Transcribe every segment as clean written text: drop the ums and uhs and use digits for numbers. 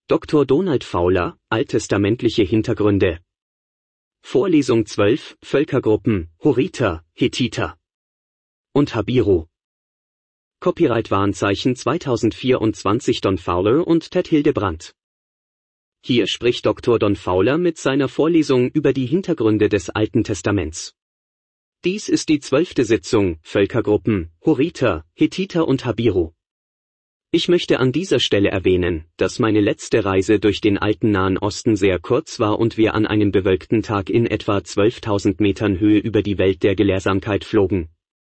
Dr. Donald Fowler, Alttestamentliche Hintergründe. Vorlesung 12, Völkergruppen, Horiter, Hethiter und Habiru. Copyright-Warnzeichen 2024 Don Fowler und Ted Hildebrandt. Hier spricht Dr. Don Fowler mit seiner Vorlesung über die Hintergründe des Alten Testaments. Dies ist die 12. Sitzung, Völkergruppen, Horiter, Hethiter und Habiru. Ich möchte an dieser Stelle erwähnen, dass meine letzte Reise durch den alten Nahen Osten sehr kurz war und wir an einem bewölkten Tag in etwa 12.000 Metern Höhe über die Welt der Gelehrsamkeit flogen.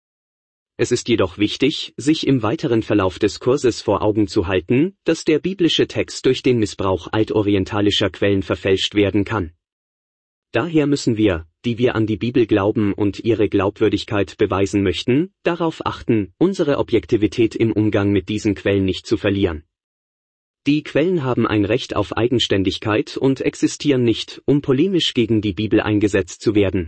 Es ist jedoch wichtig, sich im weiteren Verlauf des Kurses vor Augen zu halten, dass der biblische Text durch den Missbrauch altorientalischer Quellen verfälscht werden kann. Daher müssen wir, die wir an die Bibel glauben und ihre Glaubwürdigkeit beweisen möchten, darauf achten, unsere Objektivität im Umgang mit diesen Quellen nicht zu verlieren. Die Quellen haben ein Recht auf Eigenständigkeit und existieren nicht, um polemisch gegen die Bibel eingesetzt zu werden.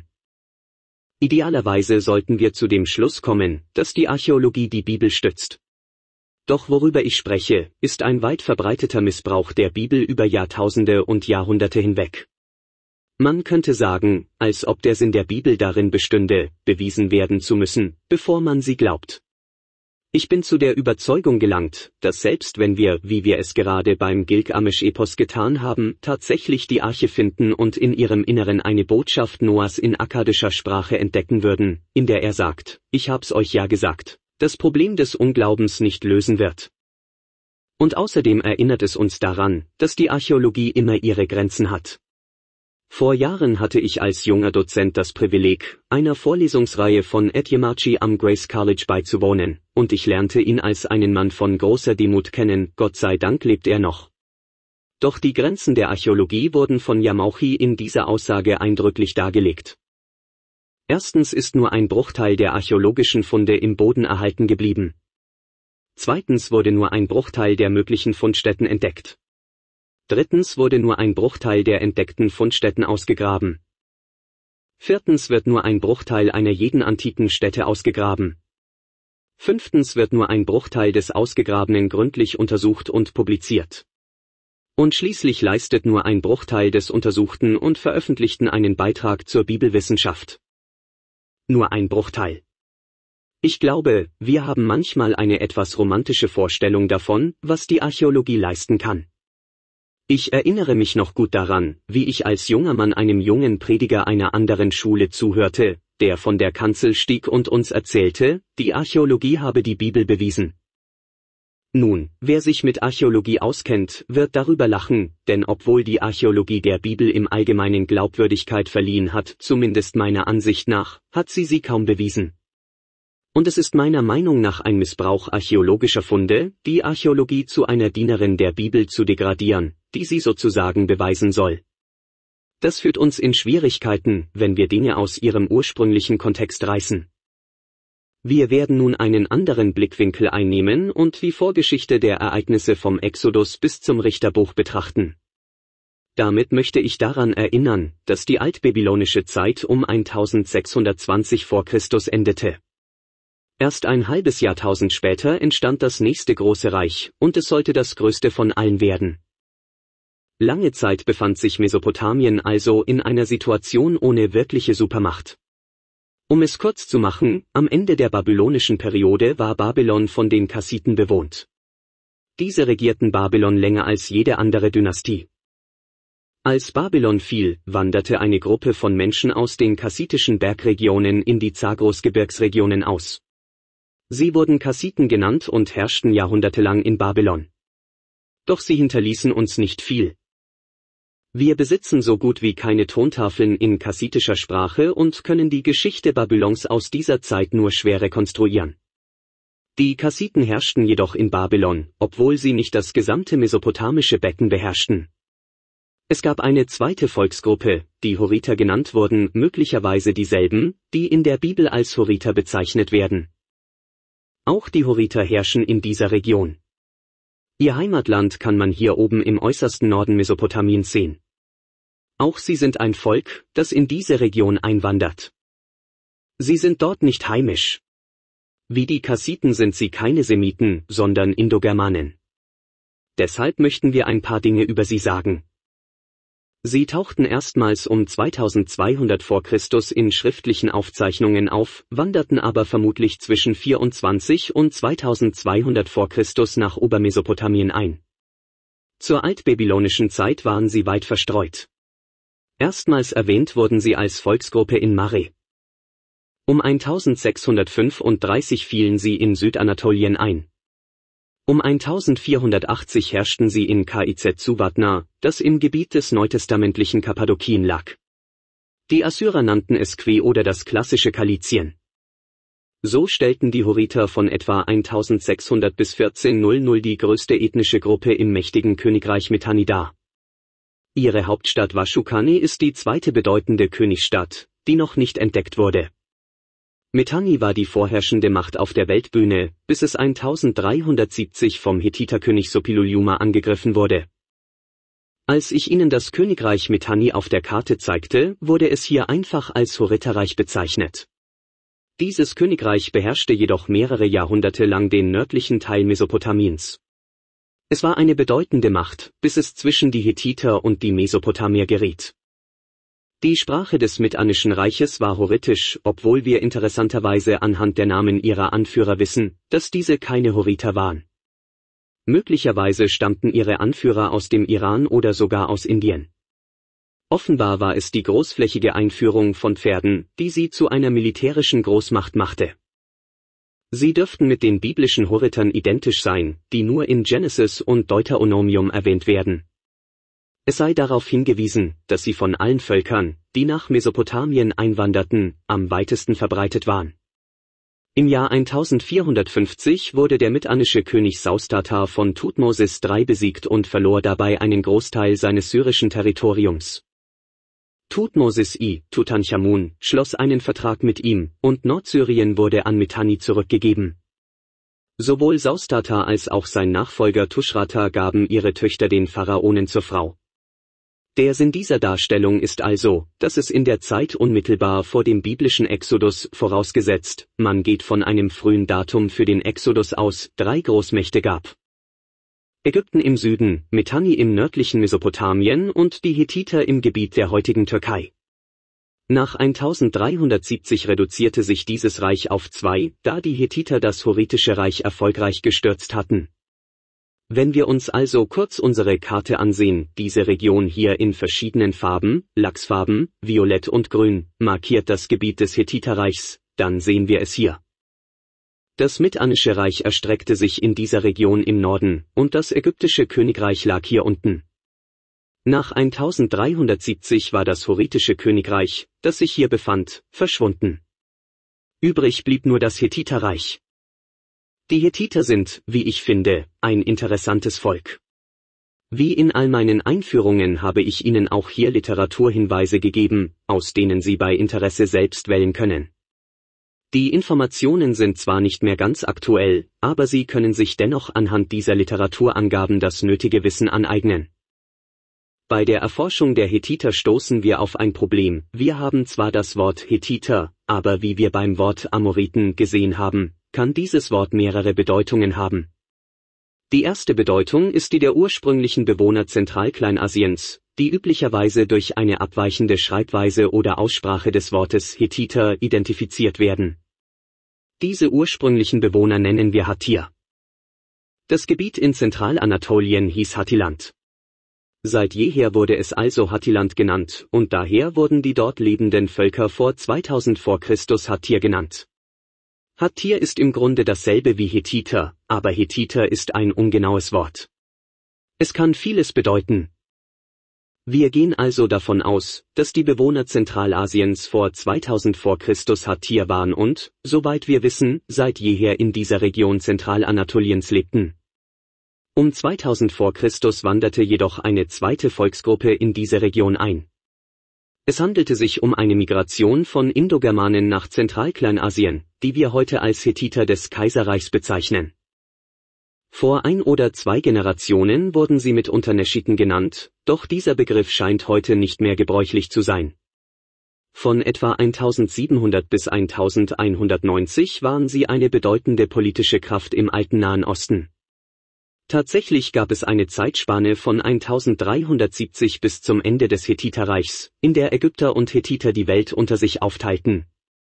Idealerweise sollten wir zu dem Schluss kommen, dass die Archäologie die Bibel stützt. Doch worüber ich spreche, ist ein weit verbreiteter Missbrauch der Bibel über Jahrtausende und Jahrhunderte hinweg. Man könnte sagen, als ob der Sinn der Bibel darin bestünde, bewiesen werden zu müssen, bevor man sie glaubt. Ich bin zu der Überzeugung gelangt, dass selbst wenn wir, wie wir es gerade beim Gilgamesch-Epos getan haben, tatsächlich die Arche finden und in ihrem Inneren eine Botschaft Noahs in akkadischer Sprache entdecken würden, in der er sagt, ich hab's euch ja gesagt, das Problem des Unglaubens nicht lösen wird. Und außerdem erinnert es uns daran, dass die Archäologie immer ihre Grenzen hat. Vor Jahren hatte ich als junger Dozent das Privileg, einer Vorlesungsreihe von Ed Yemachi am Grace College beizuwohnen, und ich lernte ihn als einen Mann von großer Demut kennen, Gott sei Dank lebt er noch. Doch die Grenzen der Archäologie wurden von Yamauchi in dieser Aussage eindrücklich dargelegt. Erstens ist nur ein Bruchteil der archäologischen Funde im Boden erhalten geblieben. Zweitens wurde nur ein Bruchteil der möglichen Fundstätten entdeckt. Drittens wurde nur ein Bruchteil der entdeckten Fundstätten ausgegraben. Viertens wird nur ein Bruchteil einer jeden antiken Stätte ausgegraben. Fünftens wird nur ein Bruchteil des Ausgegrabenen gründlich untersucht und publiziert. Und schließlich leistet nur ein Bruchteil des Untersuchten und Veröffentlichten einen Beitrag zur Bibelwissenschaft. Nur ein Bruchteil. Ich glaube, wir haben manchmal eine etwas romantische Vorstellung davon, was die Archäologie leisten kann. Ich erinnere mich noch gut daran, wie ich als junger Mann einem jungen Prediger einer anderen Schule zuhörte, der von der Kanzel stieg und uns erzählte, die Archäologie habe die Bibel bewiesen. Nun, wer sich mit Archäologie auskennt, wird darüber lachen, denn obwohl die Archäologie der Bibel im Allgemeinen Glaubwürdigkeit verliehen hat, zumindest meiner Ansicht nach, hat sie kaum bewiesen. Und es ist meiner Meinung nach ein Missbrauch archäologischer Funde, die Archäologie zu einer Dienerin der Bibel zu degradieren, die sie sozusagen beweisen soll. Das führt uns in Schwierigkeiten, wenn wir Dinge aus ihrem ursprünglichen Kontext reißen. Wir werden nun einen anderen Blickwinkel einnehmen und die Vorgeschichte der Ereignisse vom Exodus bis zum Richterbuch betrachten. Damit möchte ich daran erinnern, dass die altbabylonische Zeit um 1620 vor Christus endete. Erst ein halbes Jahrtausend später entstand das nächste große Reich, und es sollte das größte von allen werden. Lange Zeit befand sich Mesopotamien also in einer Situation ohne wirkliche Supermacht. Um es kurz zu machen, am Ende der babylonischen Periode war Babylon von den Kassiten bewohnt. Diese regierten Babylon länger als jede andere Dynastie. Als Babylon fiel, wanderte eine Gruppe von Menschen aus den kassitischen Bergregionen in die Zagros-Gebirgsregionen aus. Sie wurden Kassiten genannt und herrschten jahrhundertelang in Babylon. Doch sie hinterließen uns nicht viel. Wir besitzen so gut wie keine Tontafeln in kassitischer Sprache und können die Geschichte Babylons aus dieser Zeit nur schwer rekonstruieren. Die Kassiten herrschten jedoch in Babylon, obwohl sie nicht das gesamte mesopotamische Becken beherrschten. Es gab eine zweite Volksgruppe, die Horiter genannt wurden, möglicherweise dieselben, die in der Bibel als Horiter bezeichnet werden. Auch die Horiter herrschen in dieser Region. Ihr Heimatland kann man hier oben im äußersten Norden Mesopotamiens sehen. Auch sie sind ein Volk, das in diese Region einwandert. Sie sind dort nicht heimisch. Wie die Kassiten sind sie keine Semiten, sondern Indogermanen. Deshalb möchten wir ein paar Dinge über sie sagen. Sie tauchten erstmals um 2200 vor Christus in schriftlichen Aufzeichnungen auf, wanderten aber vermutlich zwischen 24 und 2200 vor Christus nach Obermesopotamien ein. Zur altbabylonischen Zeit waren sie weit verstreut. Erstmals erwähnt wurden sie als Volksgruppe in Mare. Um 1635 fielen sie in Südanatolien ein. Um 1480 herrschten sie in Kizzuwatna, das im Gebiet des neutestamentlichen Kappadokien lag. Die Assyrer nannten es Que oder das klassische Kalizien. So stellten die Hurriter von etwa 1600 bis 1400 die größte ethnische Gruppe im mächtigen Königreich Mitanni dar. Ihre Hauptstadt Washukani ist die zweite bedeutende Königsstadt, die noch nicht entdeckt wurde. Mitanni war die vorherrschende Macht auf der Weltbühne, bis es 1370 vom Hethiterkönig Suppiluliuma angegriffen wurde. Als ich Ihnen das Königreich Mitanni auf der Karte zeigte, wurde es hier einfach als Hurriterreich bezeichnet. Dieses Königreich beherrschte jedoch mehrere Jahrhunderte lang den nördlichen Teil Mesopotamiens. Es war eine bedeutende Macht, bis es zwischen die Hethiter und die Mesopotamier geriet. Die Sprache des Mitanischen Reiches war hurritisch, obwohl wir interessanterweise anhand der Namen ihrer Anführer wissen, dass diese keine Hurriter waren. Möglicherweise stammten ihre Anführer aus dem Iran oder sogar aus Indien. Offenbar war es die großflächige Einführung von Pferden, die sie zu einer militärischen Großmacht machte. Sie dürften mit den biblischen Hurritern identisch sein, die nur in Genesis und Deuteronomium erwähnt werden. Es sei darauf hingewiesen, dass sie von allen Völkern, die nach Mesopotamien einwanderten, am weitesten verbreitet waren. Im Jahr 1450 wurde der mitannische König Saustatar von Thutmosis III besiegt und verlor dabei einen Großteil seines syrischen Territoriums. Thutmosis I, Tutanchamun, schloss einen Vertrag mit ihm, und Nordsyrien wurde an Mitanni zurückgegeben. Sowohl Saustatar als auch sein Nachfolger Tuschratta gaben ihre Töchter den Pharaonen zur Frau. Der Sinn dieser Darstellung ist also, dass es in der Zeit unmittelbar vor dem biblischen Exodus, vorausgesetzt, man geht von einem frühen Datum für den Exodus aus, 3 Großmächte gab. Ägypten im Süden, Mitanni im nördlichen Mesopotamien und die Hethiter im Gebiet der heutigen Türkei. Nach 1370 reduzierte sich dieses Reich auf 2, da die Hethiter das Hurritische Reich erfolgreich gestürzt hatten. Wenn wir uns also kurz unsere Karte ansehen, diese Region hier in verschiedenen Farben, Lachsfarben, Violett und Grün, markiert das Gebiet des Hethiterreichs, dann sehen wir es hier. Das Mitannische Reich erstreckte sich in dieser Region im Norden, und das ägyptische Königreich lag hier unten. Nach 1370 war das Hurritische Königreich, das sich hier befand, verschwunden. Übrig blieb nur das Hethiterreich. Die Hethiter sind, wie ich finde, ein interessantes Volk. Wie in all meinen Einführungen habe ich Ihnen auch hier Literaturhinweise gegeben, aus denen Sie bei Interesse selbst wählen können. Die Informationen sind zwar nicht mehr ganz aktuell, aber Sie können sich dennoch anhand dieser Literaturangaben das nötige Wissen aneignen. Bei der Erforschung der Hethiter stoßen wir auf ein Problem. Wir haben zwar das Wort Hethiter, aber wie wir beim Wort Amoriten gesehen haben, kann dieses Wort mehrere Bedeutungen haben. Die erste Bedeutung ist die der ursprünglichen Bewohner Zentralkleinasiens, die üblicherweise durch eine abweichende Schreibweise oder Aussprache des Wortes Hethiter identifiziert werden. Diese ursprünglichen Bewohner nennen wir Hattir. Das Gebiet in Zentralanatolien hieß Hattiland. Seit jeher wurde es also Hattiland genannt, und daher wurden die dort lebenden Völker vor 2000 vor Christus Hattir genannt. Hattir ist im Grunde dasselbe wie Hethiter, aber Hethiter ist ein ungenaues Wort. Es kann vieles bedeuten. Wir gehen also davon aus, dass die Bewohner Zentralasiens vor 2000 vor Christus Hattir waren und, soweit wir wissen, seit jeher in dieser Region Zentralanatoliens lebten. Um 2000 vor Christus wanderte jedoch eine zweite Volksgruppe in diese Region ein. Es handelte sich um eine Migration von Indogermanen nach Zentralkleinasien, die wir heute als Hethiter des Kaiserreichs bezeichnen. Vor 1 oder 2 Generationen wurden sie mitunter Neschiten genannt, doch dieser Begriff scheint heute nicht mehr gebräuchlich zu sein. Von etwa 1700 bis 1190 waren sie eine bedeutende politische Kraft im alten Nahen Osten. Tatsächlich gab es eine Zeitspanne von 1370 bis zum Ende des Hethiterreichs, in der Ägypter und Hethiter die Welt unter sich aufteilten.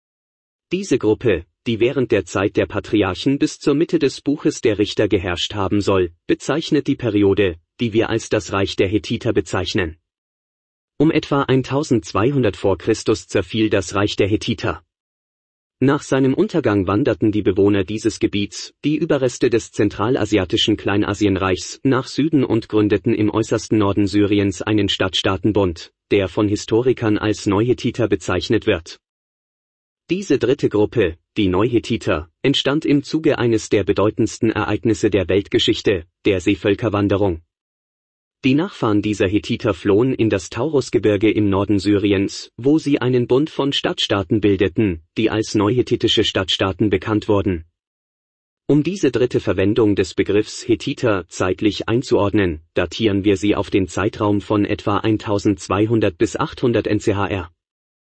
Diese Gruppe, die während der Zeit der Patriarchen bis zur Mitte des Buches der Richter geherrscht haben soll, bezeichnet die Periode, die wir als das Reich der Hethiter bezeichnen. Um etwa 1200 vor Christus zerfiel das Reich der Hethiter. Nach seinem Untergang wanderten die Bewohner dieses Gebiets, die Überreste des zentralasiatischen Kleinasienreichs, nach Süden und gründeten im äußersten Norden Syriens einen Stadtstaatenbund, der von Historikern als Neuhethiter bezeichnet wird. Diese dritte Gruppe, die Neuhethiter, entstand im Zuge eines der bedeutendsten Ereignisse der Weltgeschichte, der Seevölkerwanderung. Die Nachfahren dieser Hethiter flohen in das Taurusgebirge im Norden Syriens, wo sie einen Bund von Stadtstaaten bildeten, die als neuhethitische Stadtstaaten bekannt wurden. Um diese dritte Verwendung des Begriffs Hethiter zeitlich einzuordnen, datieren wir sie auf den Zeitraum von etwa 1200 bis 800 NCHR.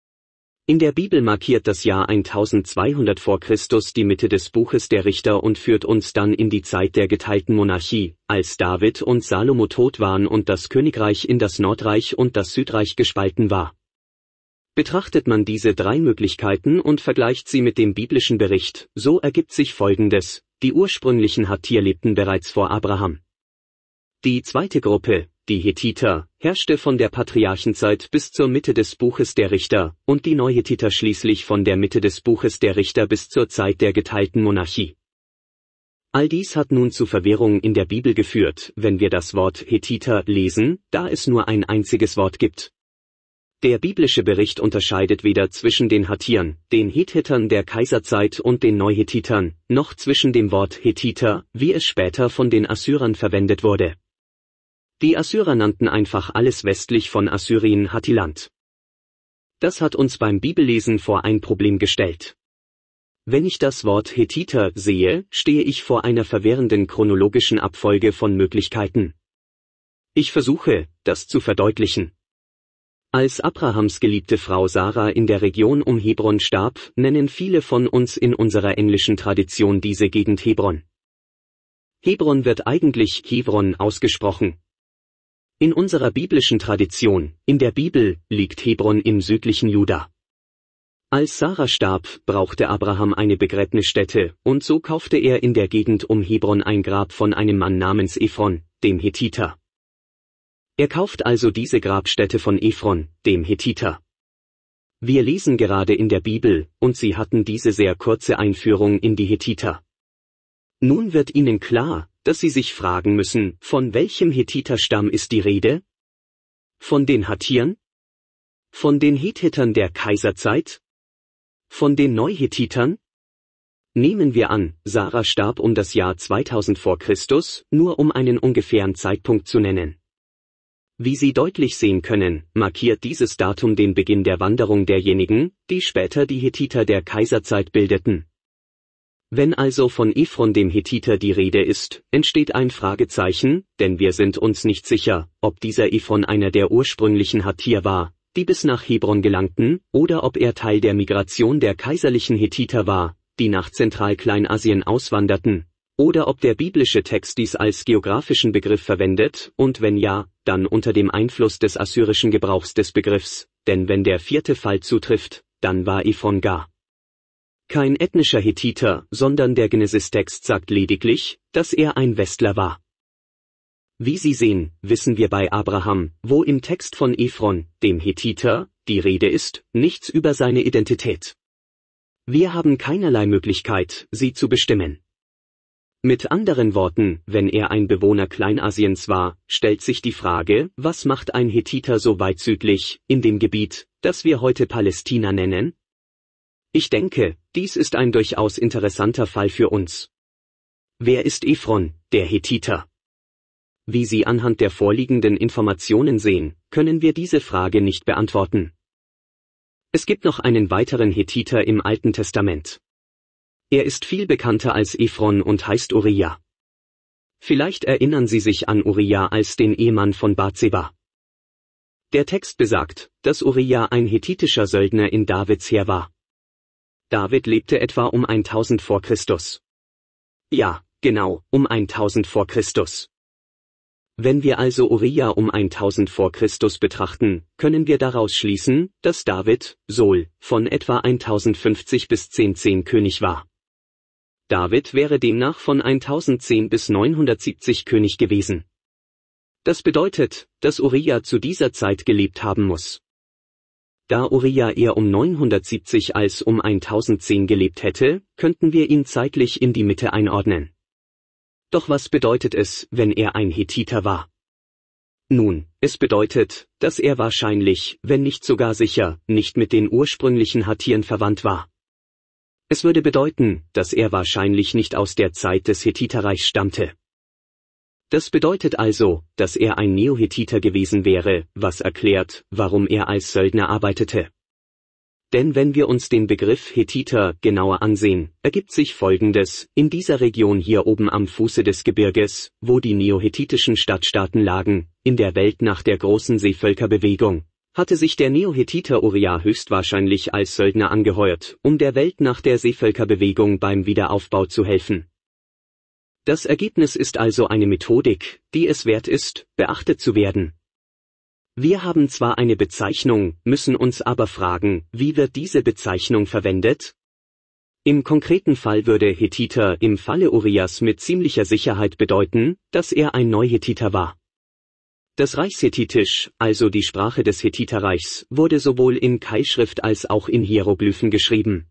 In der Bibel markiert das Jahr 1200 vor Christus die Mitte des Buches der Richter und führt uns dann in die Zeit der geteilten Monarchie, als David und Salomo tot waren und das Königreich in das Nordreich und das Südreich gespalten war. Betrachtet man diese drei Möglichkeiten und vergleicht sie mit dem biblischen Bericht, so ergibt sich Folgendes: Die ursprünglichen Hattir lebten bereits vor Abraham. Die zweite Gruppe, die Hethiter, herrschte von der Patriarchenzeit bis zur Mitte des Buches der Richter, und die Neuhethiter schließlich von der Mitte des Buches der Richter bis zur Zeit der geteilten Monarchie. All dies hat nun zu Verwirrung in der Bibel geführt, wenn wir das Wort Hethiter lesen, da es nur ein einziges Wort gibt. Der biblische Bericht unterscheidet weder zwischen den Hattiern, den Hethitern der Kaiserzeit und den Neuhethitern, noch zwischen dem Wort Hethiter, wie es später von den Assyrern verwendet wurde. Die Assyrer nannten einfach alles westlich von Assyrien Hattiland. Das hat uns beim Bibellesen vor ein Problem gestellt. Wenn ich das Wort Hethiter sehe, stehe ich vor einer verwirrenden chronologischen Abfolge von Möglichkeiten. Ich versuche, das zu verdeutlichen. Als Abrahams geliebte Frau Sarah in der Region um Hebron starb, nennen viele von uns in unserer englischen Tradition diese Gegend Hebron. Hebron wird eigentlich Hevron ausgesprochen. In unserer biblischen Tradition, in der Bibel, liegt Hebron im südlichen Juda. Als Sarah starb, brauchte Abraham eine Begräbnisstätte, und so kaufte er in der Gegend um Hebron ein Grab von einem Mann namens Ephron, dem Hethiter. Er kauft also diese Grabstätte von Ephron, dem Hethiter. Wir lesen gerade in der Bibel, und sie hatten diese sehr kurze Einführung in die Hethiter. Nun wird ihnen klar, dass sie sich fragen müssen, von welchem Hethiterstamm ist die Rede? Von den Hattiern? Von den Hethitern der Kaiserzeit? Von den Neuhethitern? Nehmen wir an, Sarah starb um das Jahr 2000 vor Christus, nur um einen ungefähren Zeitpunkt zu nennen. Wie Sie deutlich sehen können, markiert dieses Datum den Beginn der Wanderung derjenigen, die später die Hethiter der Kaiserzeit bildeten. Wenn also von Ephron dem Hethiter die Rede ist, entsteht ein Fragezeichen, denn wir sind uns nicht sicher, ob dieser Ephron einer der ursprünglichen Hattir war, die bis nach Hebron gelangten, oder ob er Teil der Migration der kaiserlichen Hethiter war, die nach Zentralkleinasien auswanderten, oder ob der biblische Text dies als geografischen Begriff verwendet, und wenn ja, dann unter dem Einfluss des assyrischen Gebrauchs des Begriffs, denn wenn der vierte Fall zutrifft, dann war Ephron gar kein ethnischer Hethiter, sondern der Genesis-Text sagt lediglich, dass er ein Westler war. Wie Sie sehen, wissen wir bei Abraham, wo im Text von Ephron, dem Hethiter, die Rede ist, nichts über seine Identität. Wir haben keinerlei Möglichkeit, sie zu bestimmen. Mit anderen Worten, wenn er ein Bewohner Kleinasiens war, stellt sich die Frage, was macht ein Hethiter so weit südlich, in dem Gebiet, das wir heute Palästina nennen? Ich denke, dies ist ein durchaus interessanter Fall für uns. Wer ist Ephron, der Hethiter? Wie Sie anhand der vorliegenden Informationen sehen, können wir diese Frage nicht beantworten. Es gibt noch einen weiteren Hethiter im Alten Testament. Er ist viel bekannter als Ephron und heißt Uriah. Vielleicht erinnern Sie sich an Uriah als den Ehemann von Bathseba. Der Text besagt, dass Uriah ein hethitischer Söldner in Davids Heer war. David lebte etwa um 1000 vor Christus. Ja, genau, um 1000 vor Christus. Wenn wir also Uriah um 1000 vor Christus betrachten, können wir daraus schließen, dass David, Sol, von etwa 1050 bis 1010 König war. David wäre demnach von 1010 bis 970 König gewesen. Das bedeutet, dass Uriah zu dieser Zeit gelebt haben muss. Da Uriah eher um 970 als um 1010 gelebt hätte, könnten wir ihn zeitlich in die Mitte einordnen. Doch was bedeutet es, wenn er ein Hethiter war? Nun, es bedeutet, dass er wahrscheinlich, wenn nicht sogar sicher, nicht mit den ursprünglichen Hattiern verwandt war. Es würde bedeuten, dass er wahrscheinlich nicht aus der Zeit des Hethiterreichs stammte. Das bedeutet also, dass er ein Neohethiter gewesen wäre, was erklärt, warum er als Söldner arbeitete. Denn wenn wir uns den Begriff Hethiter genauer ansehen, ergibt sich Folgendes: In dieser Region hier oben am Fuße des Gebirges, wo die neohethitischen Stadtstaaten lagen, in der Welt nach der großen Seevölkerbewegung, hatte sich der Neohethiter Uriah höchstwahrscheinlich als Söldner angeheuert, um der Welt nach der Seevölkerbewegung beim Wiederaufbau zu helfen. Das Ergebnis ist also eine Methodik, die es wert ist, beachtet zu werden. Wir haben zwar eine Bezeichnung, müssen uns aber fragen, wie wird diese Bezeichnung verwendet? Im konkreten Fall würde Hethiter im Falle Uriahs mit ziemlicher Sicherheit bedeuten, dass er ein Neuhethiter war. Das Reichshethitisch, also die Sprache des Hethiterreichs, wurde sowohl in Keilschrift als auch in Hieroglyphen geschrieben.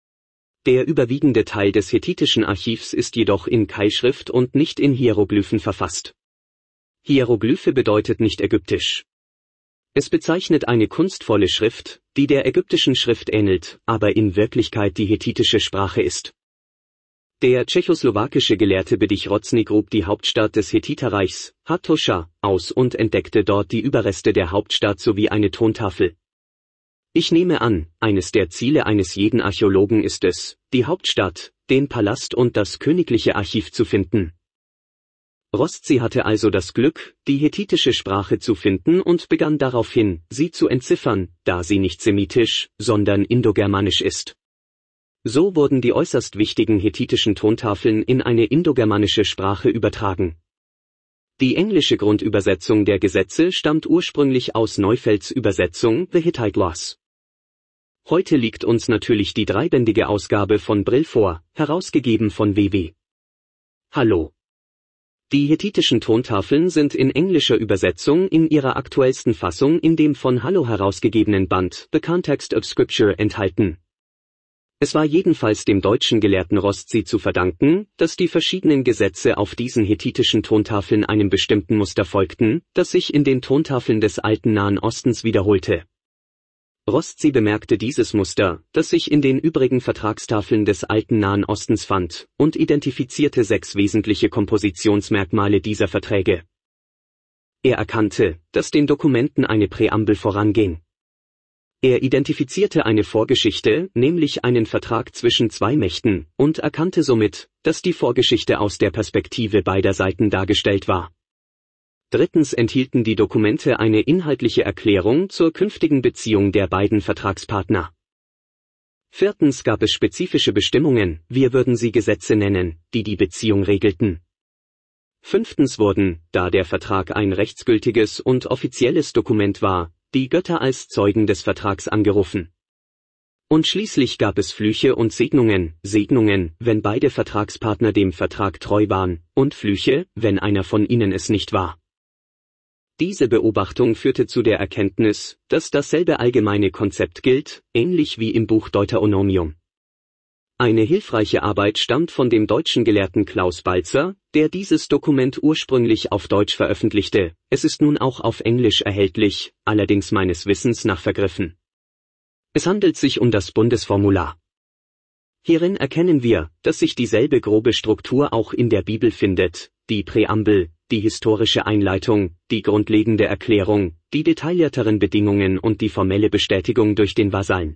Der überwiegende Teil des hethitischen Archivs ist jedoch in Keilschrift und nicht in Hieroglyphen verfasst. Hieroglyphe bedeutet nicht ägyptisch. Es bezeichnet eine kunstvolle Schrift, die der ägyptischen Schrift ähnelt, aber in Wirklichkeit die hethitische Sprache ist. Der tschechoslowakische Gelehrte Bedřich Rocny grub die Hauptstadt des Hethiterreichs, Hattusha, aus und entdeckte dort die Überreste der Hauptstadt sowie eine Tontafel. Ich nehme an, eines der Ziele eines jeden Archäologen ist es, die Hauptstadt, den Palast und das königliche Archiv zu finden. Roszi hatte also das Glück, die hethitische Sprache zu finden und begann daraufhin, sie zu entziffern, da sie nicht semitisch, sondern indogermanisch ist. So wurden die äußerst wichtigen hethitischen Tontafeln in eine indogermanische Sprache übertragen. Die englische Grundübersetzung der Gesetze stammt ursprünglich aus Neufelds Übersetzung The Hittite Laws. Heute liegt uns natürlich die dreibändige Ausgabe von Brill vor, herausgegeben von W.W. Hallo. Die hethitischen Tontafeln sind in englischer Übersetzung in ihrer aktuellsten Fassung in dem von Hallo herausgegebenen Band The Context of Scripture enthalten. Es war jedenfalls dem deutschen Gelehrten Roszi zu verdanken, dass die verschiedenen Gesetze auf diesen hethitischen Tontafeln einem bestimmten Muster folgten, das sich in den Tontafeln des alten Nahen Ostens wiederholte. Roszi bemerkte dieses Muster, das sich in den übrigen Vertragstafeln des alten Nahen Ostens fand, und identifizierte 6 wesentliche Kompositionsmerkmale dieser Verträge. Er erkannte, dass den Dokumenten eine Präambel voranging. Er identifizierte eine Vorgeschichte, nämlich einen Vertrag zwischen 2 Mächten, und erkannte somit, dass die Vorgeschichte aus der Perspektive beider Seiten dargestellt war. Drittens enthielten die Dokumente eine inhaltliche Erklärung zur künftigen Beziehung der beiden Vertragspartner. Viertens gab es spezifische Bestimmungen, wir würden sie Gesetze nennen, die die Beziehung regelten. Fünftens wurden, da der Vertrag ein rechtsgültiges und offizielles Dokument war, die Götter als Zeugen des Vertrags angerufen. Und schließlich gab es Flüche und Segnungen, wenn beide Vertragspartner dem Vertrag treu waren, und Flüche, wenn einer von ihnen es nicht war. Diese Beobachtung führte zu der Erkenntnis, dass dasselbe allgemeine Konzept gilt, ähnlich wie im Buch Deuteronomium. Eine hilfreiche Arbeit stammt von dem deutschen Gelehrten Klaus Balzer, der dieses Dokument ursprünglich auf Deutsch veröffentlichte. Es ist nun auch auf Englisch erhältlich, allerdings meines Wissens nach vergriffen. Es handelt sich um das Bundesformular. Hierin erkennen wir, dass sich dieselbe grobe Struktur auch in der Bibel findet, die Präambel, die historische Einleitung, die grundlegende Erklärung, die detaillierteren Bedingungen und die formelle Bestätigung durch den Vasallen.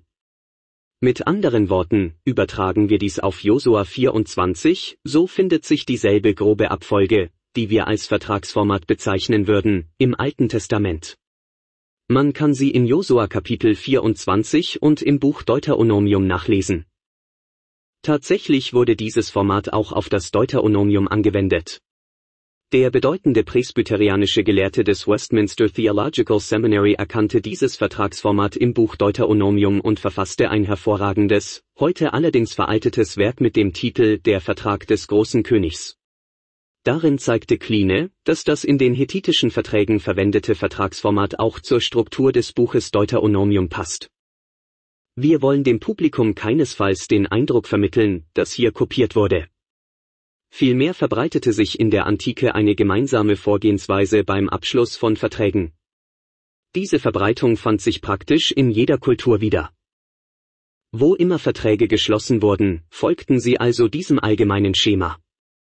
Mit anderen Worten, übertragen wir dies auf Josua 24, so findet sich dieselbe grobe Abfolge, die wir als Vertragsformat bezeichnen würden, im Alten Testament. Man kann sie in Josua Kapitel 24 und im Buch Deuteronomium nachlesen. Tatsächlich wurde dieses Format auch auf das Deuteronomium angewendet. Der bedeutende presbyterianische Gelehrte des Westminster Theological Seminary erkannte dieses Vertragsformat im Buch Deuteronomium und verfasste ein hervorragendes, heute allerdings veraltetes Werk mit dem Titel Der Vertrag des großen Königs. Darin zeigte Kline, dass das in den hethitischen Verträgen verwendete Vertragsformat auch zur Struktur des Buches Deuteronomium passt. Wir wollen dem Publikum keinesfalls den Eindruck vermitteln, dass hier kopiert wurde. Vielmehr verbreitete sich in der Antike eine gemeinsame Vorgehensweise beim Abschluss von Verträgen. Diese Verbreitung fand sich praktisch in jeder Kultur wieder. Wo immer Verträge geschlossen wurden, folgten sie also diesem allgemeinen Schema.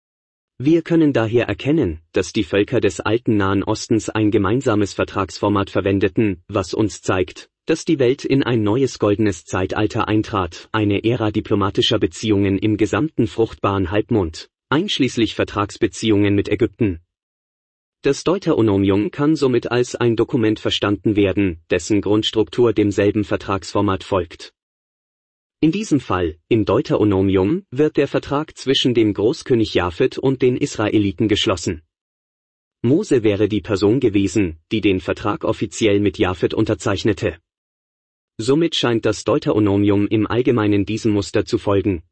Wir können daher erkennen, dass die Völker des alten Nahen Ostens ein gemeinsames Vertragsformat verwendeten, was uns zeigt, dass die Welt in ein neues goldenes Zeitalter eintrat, eine Ära diplomatischer Beziehungen im gesamten fruchtbaren Halbmond, einschließlich Vertragsbeziehungen mit Ägypten. Das Deuteronomium kann somit als ein Dokument verstanden werden, dessen Grundstruktur demselben Vertragsformat folgt. In diesem Fall, im Deuteronomium, wird der Vertrag zwischen dem Großkönig Japhet und den Israeliten geschlossen. Mose wäre die Person gewesen, die den Vertrag offiziell mit Japhet unterzeichnete. Somit scheint das Deuteronomium im Allgemeinen diesem Muster zu folgen.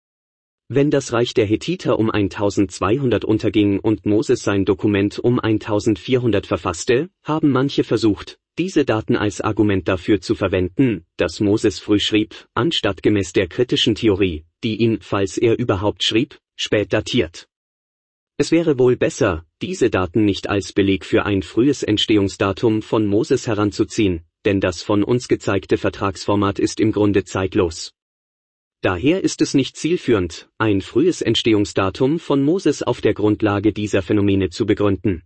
Wenn das Reich der Hethiter um 1200 unterging und Moses sein Dokument um 1400 verfasste, haben manche versucht, diese Daten als Argument dafür zu verwenden, dass Moses früh schrieb, anstatt gemäß der kritischen Theorie, die ihn, falls er überhaupt schrieb, spät datiert. Es wäre wohl besser, diese Daten nicht als Beleg für ein frühes Entstehungsdatum von Moses heranzuziehen, denn das von uns gezeigte Vertragsformat ist im Grunde zeitlos. Daher ist es nicht zielführend, ein frühes Entstehungsdatum von Moses auf der Grundlage dieser Phänomene zu begründen.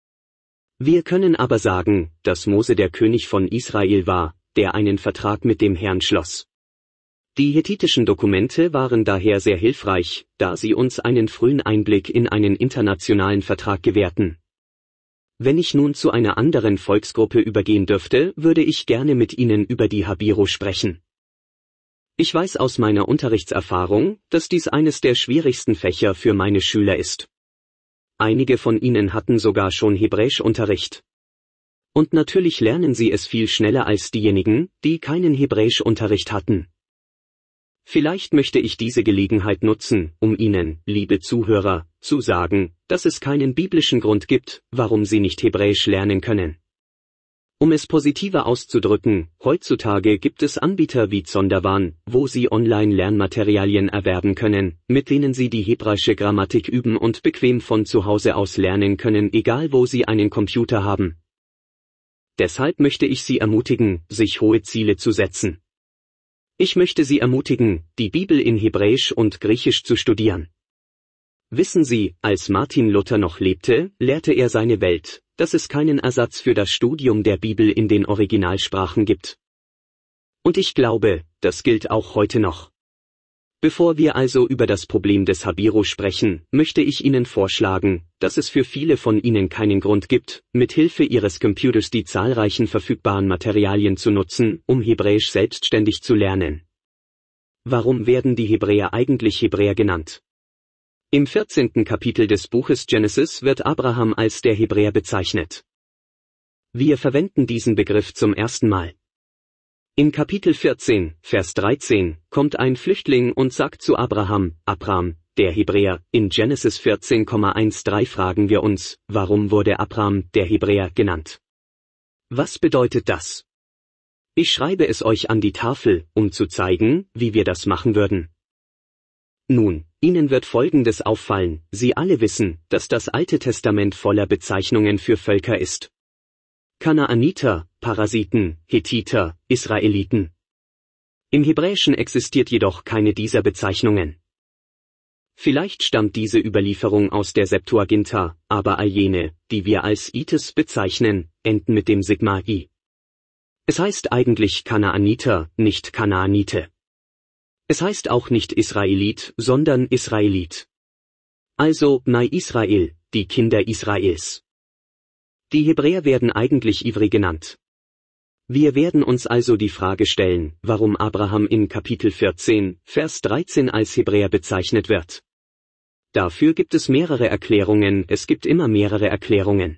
Wir können aber sagen, dass Mose der König von Israel war, der einen Vertrag mit dem Herrn schloss. Die hethitischen Dokumente waren daher sehr hilfreich, da sie uns einen frühen Einblick in einen internationalen Vertrag gewährten. Wenn ich nun zu einer anderen Volksgruppe übergehen dürfte, würde ich gerne mit Ihnen über die Habiro sprechen. Ich weiß aus meiner Unterrichtserfahrung, dass dies eines der schwierigsten Fächer für meine Schüler ist. Einige von ihnen hatten sogar schon Hebräischunterricht. Und natürlich lernen sie es viel schneller als diejenigen, die keinen Hebräischunterricht hatten. Vielleicht möchte ich diese Gelegenheit nutzen, um Ihnen, liebe Zuhörer, zu sagen, dass es keinen biblischen Grund gibt, warum Sie nicht Hebräisch lernen können. Um es positiver auszudrücken, heutzutage gibt es Anbieter wie Zondervan, wo Sie Online-Lernmaterialien erwerben können, mit denen Sie die hebräische Grammatik üben und bequem von zu Hause aus lernen können, egal wo Sie einen Computer haben. Deshalb möchte ich Sie ermutigen, sich hohe Ziele zu setzen. Ich möchte Sie ermutigen, die Bibel in Hebräisch und Griechisch zu studieren. Wissen Sie, als Martin Luther noch lebte, lehrte er seine Welt, dass es keinen Ersatz für das Studium der Bibel in den Originalsprachen gibt. Und ich glaube, das gilt auch heute noch. Bevor wir also über das Problem des Habiro sprechen, möchte ich Ihnen vorschlagen, dass es für viele von Ihnen keinen Grund gibt, mit Hilfe Ihres Computers die zahlreichen verfügbaren Materialien zu nutzen, um Hebräisch selbstständig zu lernen. Warum werden die Hebräer eigentlich Hebräer genannt? Im 14. Kapitel des Buches Genesis wird Abraham als der Hebräer bezeichnet. Wir verwenden diesen Begriff zum ersten Mal. In Kapitel 14, Vers 13, kommt ein Flüchtling und sagt zu Abraham, Abram, der Hebräer. In Genesis 14,13 fragen wir uns, warum wurde Abram, der Hebräer, genannt? Was bedeutet das? Ich schreibe es euch an die Tafel, um zu zeigen, wie wir das machen würden. Nun, Ihnen wird Folgendes auffallen: Sie alle wissen, dass das Alte Testament voller Bezeichnungen für Völker ist. Kanaaniter, Parasiten, Hethiter, Israeliten. Im Hebräischen existiert jedoch keine dieser Bezeichnungen. Vielleicht stammt diese Überlieferung aus der Septuaginta, aber all jene, die wir als Ites bezeichnen, enden mit dem Sigma I. Es heißt eigentlich Kanaaniter, nicht Kanaanite. Es heißt auch nicht Israelit, sondern Israelit. Also Bnei Israel, die Kinder Israels. Die Hebräer werden eigentlich Ivri genannt. Wir werden uns also die Frage stellen, warum Abraham in Kapitel 14, Vers 13 als Hebräer bezeichnet wird. Dafür gibt es mehrere Erklärungen, es gibt immer mehrere Erklärungen.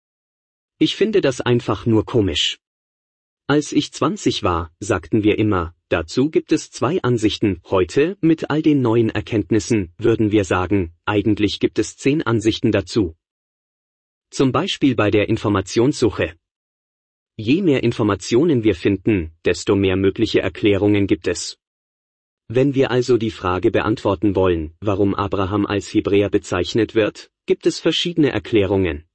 Ich finde das einfach nur komisch. Als ich 20 war, sagten wir immer, dazu gibt es 2 Ansichten, heute, mit all den neuen Erkenntnissen, würden wir sagen, eigentlich gibt es 10 Ansichten dazu. Zum Beispiel bei der Informationssuche. Je mehr Informationen wir finden, desto mehr mögliche Erklärungen gibt es. Wenn wir also die Frage beantworten wollen, warum Abraham als Hebräer bezeichnet wird, gibt es verschiedene Erklärungen.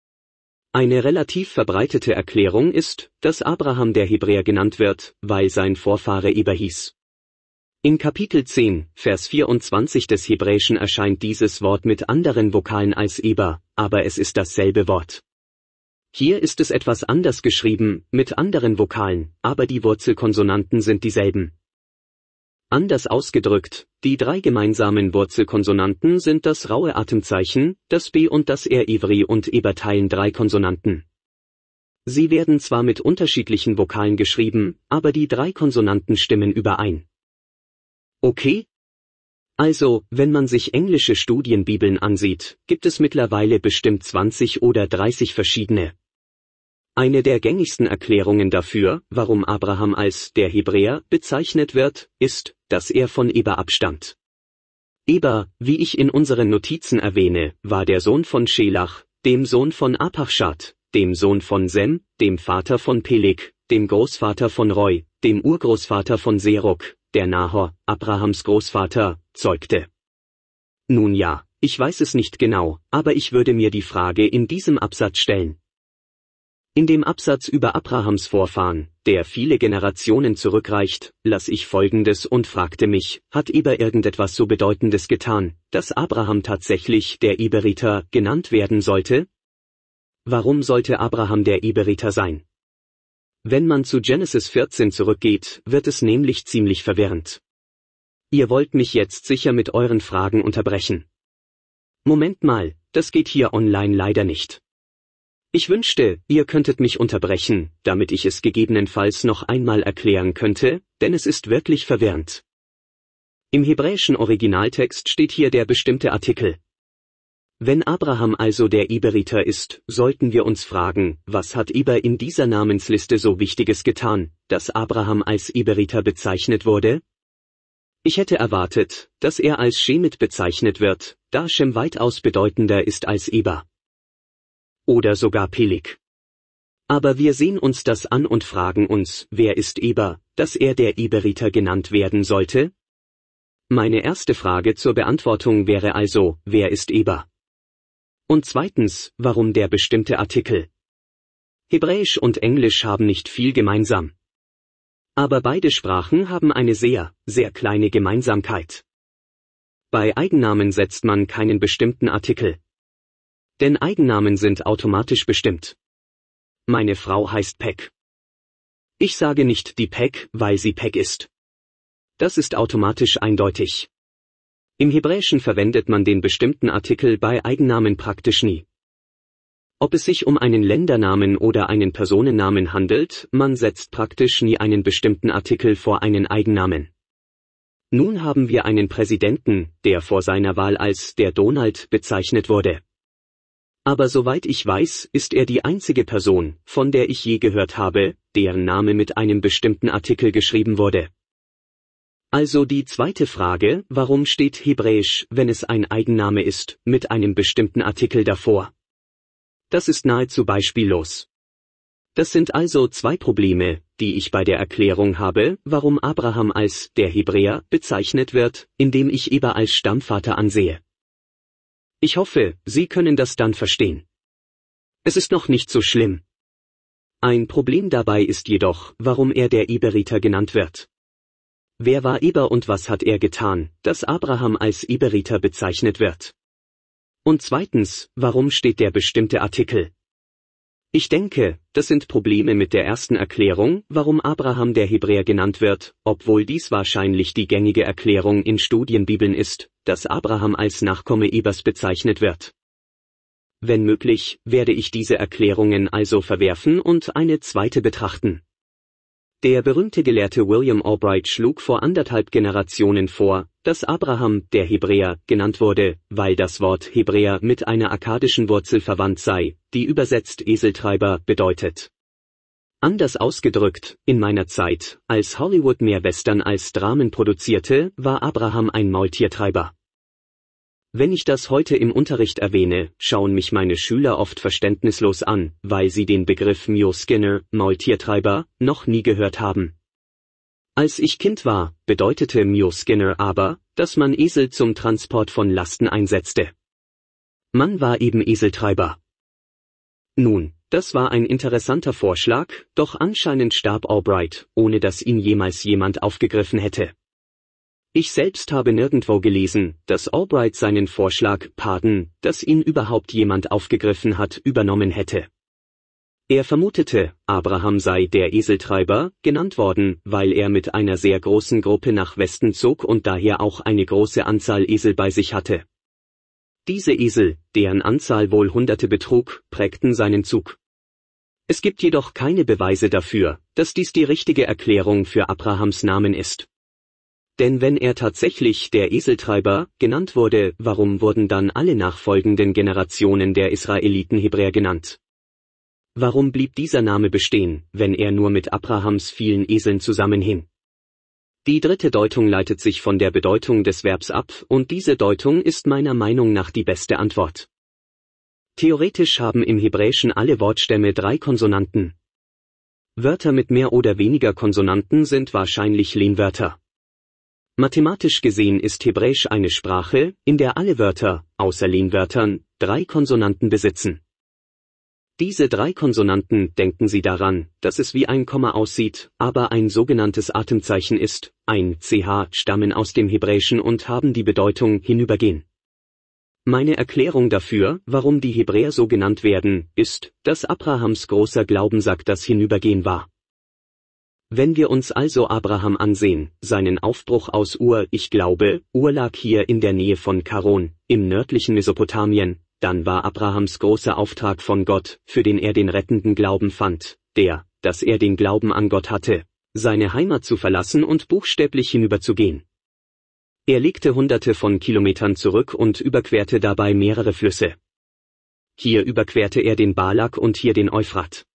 Eine relativ verbreitete Erklärung ist, dass Abraham der Hebräer genannt wird, weil sein Vorfahre Eber hieß. In Kapitel 10, Vers 24 des Hebräischen erscheint dieses Wort mit anderen Vokalen als Eber, aber es ist dasselbe Wort. Hier ist es etwas anders geschrieben, mit anderen Vokalen, aber die Wurzelkonsonanten sind dieselben. Anders ausgedrückt, die 3 gemeinsamen Wurzelkonsonanten sind das raue Atemzeichen, das B und das R. Ivri und Eber teilen 3 Konsonanten. Sie werden zwar mit unterschiedlichen Vokalen geschrieben, aber die 3 Konsonanten stimmen überein. Okay? Also, wenn man sich englische Studienbibeln ansieht, gibt es mittlerweile bestimmt 20 oder 30 verschiedene. Eine der gängigsten Erklärungen dafür, warum Abraham als der Hebräer bezeichnet wird, ist, dass er von Eber abstammt. Eber, wie ich in unseren Notizen erwähne, war der Sohn von Schelach, dem Sohn von Arpachschad, dem Sohn von Sem, dem Vater von Peleg, dem Großvater von Reu, dem Urgroßvater von Serug, der Nahor, Abrahams Großvater, zeugte. Nun ja, ich weiß es nicht genau, aber ich würde mir die Frage in diesem Absatz stellen. In dem Absatz über Abrahams Vorfahren, der viele Generationen zurückreicht, las ich Folgendes und fragte mich, hat Eber irgendetwas so Bedeutendes getan, dass Abraham tatsächlich der Eberiter genannt werden sollte? Warum sollte Abraham der Eberiter sein? Wenn man zu Genesis 14 zurückgeht, wird es nämlich ziemlich verwirrend. Ihr wollt mich jetzt sicher mit euren Fragen unterbrechen. Moment mal, das geht hier online leider nicht. Ich wünschte, ihr könntet mich unterbrechen, damit ich es gegebenenfalls noch einmal erklären könnte, denn es ist wirklich verwirrend. Im hebräischen Originaltext steht hier der bestimmte Artikel. Wenn Abraham also der Eberiter ist, sollten wir uns fragen, was hat Eber in dieser Namensliste so Wichtiges getan, dass Abraham als Eberiter bezeichnet wurde? Ich hätte erwartet, dass er als Schemit bezeichnet wird, da Schem weitaus bedeutender ist als Eber. Oder sogar Peleg. Aber wir sehen uns das an und fragen uns, wer ist Eber, dass er der Eberiter genannt werden sollte? Meine erste Frage zur Beantwortung wäre also, wer ist Eber? Und zweitens, warum der bestimmte Artikel? Hebräisch und Englisch haben nicht viel gemeinsam. Aber beide Sprachen haben eine sehr, sehr kleine Gemeinsamkeit. Bei Eigennamen setzt man keinen bestimmten Artikel. Denn Eigennamen sind automatisch bestimmt. Meine Frau heißt Peg. Ich sage nicht die Peg, weil sie Peg ist. Das ist automatisch eindeutig. Im Hebräischen verwendet man den bestimmten Artikel bei Eigennamen praktisch nie. Ob es sich um einen Ländernamen oder einen Personennamen handelt, man setzt praktisch nie einen bestimmten Artikel vor einen Eigennamen. Nun haben wir einen Präsidenten, der vor seiner Wahl als der Donald bezeichnet wurde. Aber soweit ich weiß, ist er die einzige Person, von der ich je gehört habe, deren Name mit einem bestimmten Artikel geschrieben wurde. Also die zweite Frage, warum steht Hebräisch, wenn es ein Eigenname ist, mit einem bestimmten Artikel davor? Das ist nahezu beispiellos. Das sind also 2 Probleme, die ich bei der Erklärung habe, warum Abraham als der Hebräer bezeichnet wird, indem ich Eber als Stammvater ansehe. Ich hoffe, Sie können das dann verstehen. Es ist noch nicht so schlimm. Ein Problem dabei ist jedoch, warum er der Eberiter genannt wird. Wer war Eber und was hat er getan, dass Abraham als Eberiter bezeichnet wird? Und zweitens, warum steht der bestimmte Artikel? Ich denke, das sind Probleme mit der ersten Erklärung, warum Abraham der Hebräer genannt wird, obwohl dies wahrscheinlich die gängige Erklärung in Studienbibeln ist, dass Abraham als Nachkomme Ebers bezeichnet wird. Wenn möglich, werde ich diese Erklärungen also verwerfen und eine zweite betrachten. Der berühmte Gelehrte William Albright schlug vor 1,5 Generationen vor, dass Abraham, der Hebräer, genannt wurde, weil das Wort Hebräer mit einer akkadischen Wurzel verwandt sei, die übersetzt Eseltreiber bedeutet. Anders ausgedrückt, in meiner Zeit, als Hollywood mehr Western als Dramen produzierte, war Abraham ein Maultiertreiber. Wenn ich das heute im Unterricht erwähne, schauen mich meine Schüler oft verständnislos an, weil sie den Begriff Mule Skinner, Maultiertreiber, noch nie gehört haben. Als ich Kind war, bedeutete Mule Skinner aber, dass man Esel zum Transport von Lasten einsetzte. Man war eben Eseltreiber. Nun, das war ein interessanter Vorschlag, doch anscheinend starb Albright, ohne dass ihn jemals jemand aufgegriffen hätte. Ich selbst habe nirgendwo gelesen, dass Albright seinen Vorschlag, dass ihn überhaupt jemand aufgegriffen hat, übernommen hätte. Er vermutete, Abraham sei der Eseltreiber, genannt worden, weil er mit einer sehr großen Gruppe nach Westen zog und daher auch eine große Anzahl Esel bei sich hatte. Diese Esel, deren Anzahl wohl Hunderte betrug, prägten seinen Zug. Es gibt jedoch keine Beweise dafür, dass dies die richtige Erklärung für Abrahams Namen ist. Denn wenn er tatsächlich der Eseltreiber genannt wurde, warum wurden dann alle nachfolgenden Generationen der Israeliten Hebräer genannt? Warum blieb dieser Name bestehen, wenn er nur mit Abrahams vielen Eseln zusammenhing? Die dritte Deutung leitet sich von der Bedeutung des Verbs ab, und diese Deutung ist meiner Meinung nach die beste Antwort. Theoretisch haben im Hebräischen alle Wortstämme 3 Konsonanten. Wörter mit mehr oder weniger Konsonanten sind wahrscheinlich Lehnwörter. Mathematisch gesehen ist Hebräisch eine Sprache, in der alle Wörter, außer Lehnwörtern, 3 Konsonanten besitzen. Diese 3 Konsonanten, denken Sie daran, dass es wie ein Komma aussieht, aber ein sogenanntes Atemzeichen ist, ein ch, stammen aus dem Hebräischen und haben die Bedeutung hinübergehen. Meine Erklärung dafür, warum die Hebräer so genannt werden, ist, dass Abrahams großer Glaubenssakt das Hinübergehen war. Wenn wir uns also Abraham ansehen, seinen Aufbruch aus Ur lag hier in der Nähe von Charon, im nördlichen Mesopotamien, dann war Abrahams großer Auftrag von Gott, für den er den rettenden Glauben fand, dass er den Glauben an Gott hatte, seine Heimat zu verlassen und buchstäblich hinüberzugehen. Er legte Hunderte von Kilometern zurück und überquerte dabei mehrere Flüsse. Hier überquerte er den Balak und hier den Euphrat.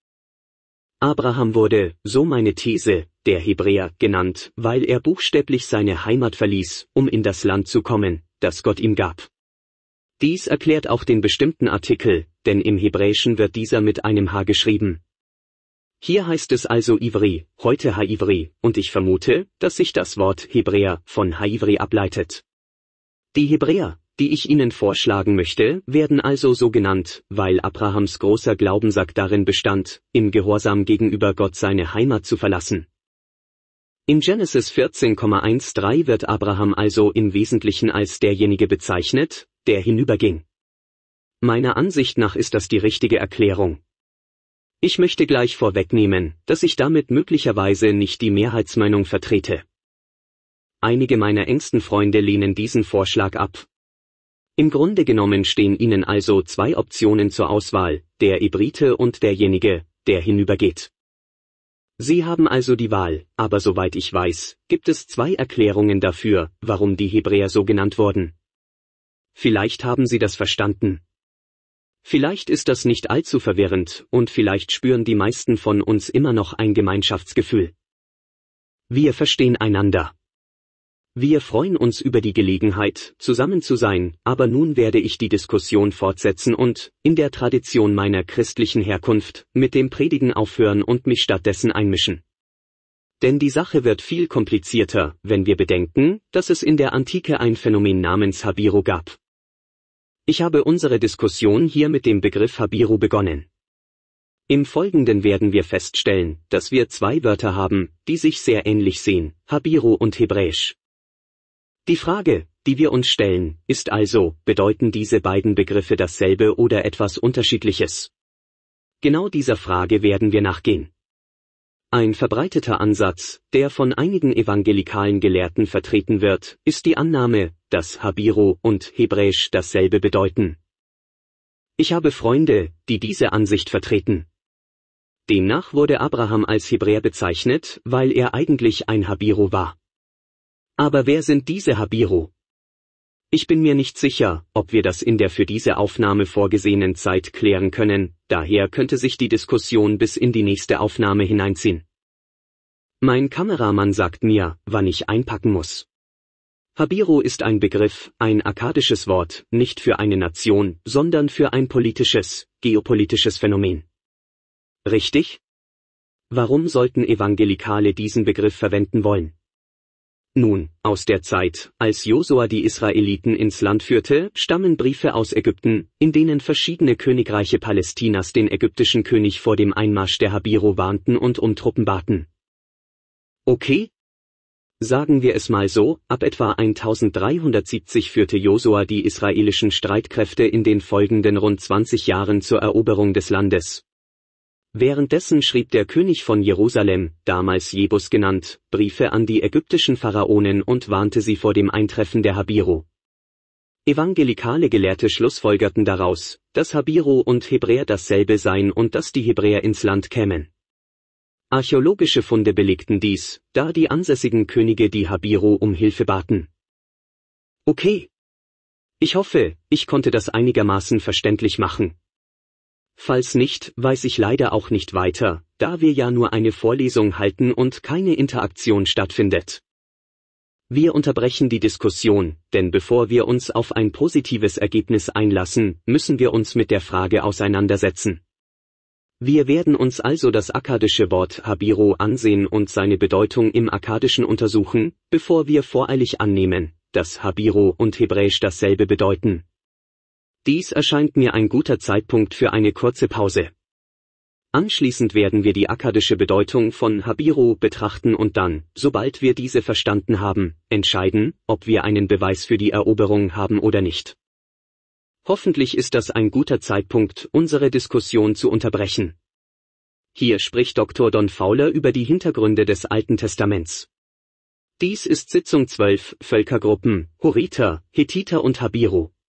Abraham wurde, so meine These, der Hebräer genannt, weil er buchstäblich seine Heimat verließ, um in das Land zu kommen, das Gott ihm gab. Dies erklärt auch den bestimmten Artikel, denn im Hebräischen wird dieser mit einem H geschrieben. Hier heißt es also Ivri, heute Ha-Ivri, und ich vermute, dass sich das Wort Hebräer von Ha-Ivri ableitet. Die Hebräer, die ich Ihnen vorschlagen möchte, werden also so genannt, weil Abrahams großer Glaubenssakt darin bestand, im Gehorsam gegenüber Gott seine Heimat zu verlassen. In Genesis 14,13 wird Abraham also im Wesentlichen als derjenige bezeichnet, der hinüberging. Meiner Ansicht nach ist das die richtige Erklärung. Ich möchte gleich vorwegnehmen, dass ich damit möglicherweise nicht die Mehrheitsmeinung vertrete. Einige meiner engsten Freunde lehnen diesen Vorschlag ab. Im Grunde genommen stehen ihnen also 2 Optionen zur Auswahl, der Ebrite und derjenige, der hinübergeht. Sie haben also die Wahl, aber soweit ich weiß, gibt es 2 Erklärungen dafür, warum die Hebräer so genannt wurden. Vielleicht haben Sie das verstanden. Vielleicht ist das nicht allzu verwirrend, und vielleicht spüren die meisten von uns immer noch ein Gemeinschaftsgefühl. Wir verstehen einander. Wir freuen uns über die Gelegenheit, zusammen zu sein, aber nun werde ich die Diskussion fortsetzen und, in der Tradition meiner christlichen Herkunft, mit dem Predigen aufhören und mich stattdessen einmischen. Denn die Sache wird viel komplizierter, wenn wir bedenken, dass es in der Antike ein Phänomen namens Habiru gab. Ich habe unsere Diskussion hier mit dem Begriff Habiru begonnen. Im Folgenden werden wir feststellen, dass wir 2 Wörter haben, die sich sehr ähnlich sehen, Habiru und Hebräisch. Die Frage, die wir uns stellen, ist also, bedeuten diese beiden Begriffe dasselbe oder etwas Unterschiedliches? Genau dieser Frage werden wir nachgehen. Ein verbreiteter Ansatz, der von einigen evangelikalen Gelehrten vertreten wird, ist die Annahme, dass Habiru und Hebräisch dasselbe bedeuten. Ich habe Freunde, die diese Ansicht vertreten. Demnach wurde Abraham als Hebräer bezeichnet, weil er eigentlich ein Habiro war. Aber wer sind diese Habiro? Ich bin mir nicht sicher, ob wir das in der für diese Aufnahme vorgesehenen Zeit klären können, daher könnte sich die Diskussion bis in die nächste Aufnahme hineinziehen. Mein Kameramann sagt mir, wann ich einpacken muss. Habiro ist ein Begriff, ein akkadisches Wort, nicht für eine Nation, sondern für ein politisches, geopolitisches Phänomen. Richtig? Warum sollten Evangelikale diesen Begriff verwenden wollen? Nun, aus der Zeit, als Josua die Israeliten ins Land führte, stammen Briefe aus Ägypten, in denen verschiedene Königreiche Palästinas den ägyptischen König vor dem Einmarsch der Habiro warnten und um Truppen baten. Okay? Sagen wir es mal so, ab etwa 1370 führte Josua die israelischen Streitkräfte in den folgenden rund 20 Jahren zur Eroberung des Landes. Währenddessen schrieb der König von Jerusalem, damals Jebus genannt, Briefe an die ägyptischen Pharaonen und warnte sie vor dem Eintreffen der Habiro. Evangelikale Gelehrte schlussfolgerten daraus, dass Habiro und Hebräer dasselbe seien und dass die Hebräer ins Land kämen. Archäologische Funde belegten dies, da die ansässigen Könige die Habiro um Hilfe baten. Okay. Ich hoffe, ich konnte das einigermaßen verständlich machen. Falls nicht, weiß ich leider auch nicht weiter, da wir ja nur eine Vorlesung halten und keine Interaktion stattfindet. Wir unterbrechen die Diskussion, denn bevor wir uns auf ein positives Ergebnis einlassen, müssen wir uns mit der Frage auseinandersetzen. Wir werden uns also das akkadische Wort Habiro ansehen und seine Bedeutung im Akkadischen untersuchen, bevor wir voreilig annehmen, dass Habiro und Hebräisch dasselbe bedeuten. Dies erscheint mir ein guter Zeitpunkt für eine kurze Pause. Anschließend werden wir die akkadische Bedeutung von Habiro betrachten und dann, sobald wir diese verstanden haben, entscheiden, ob wir einen Beweis für die Eroberung haben oder nicht. Hoffentlich ist das ein guter Zeitpunkt, unsere Diskussion zu unterbrechen. Hier spricht Dr. Don Fowler über die Hintergründe des Alten Testaments. Dies ist Sitzung 12, Völkergruppen, Horiter, Hethiter und Habiro.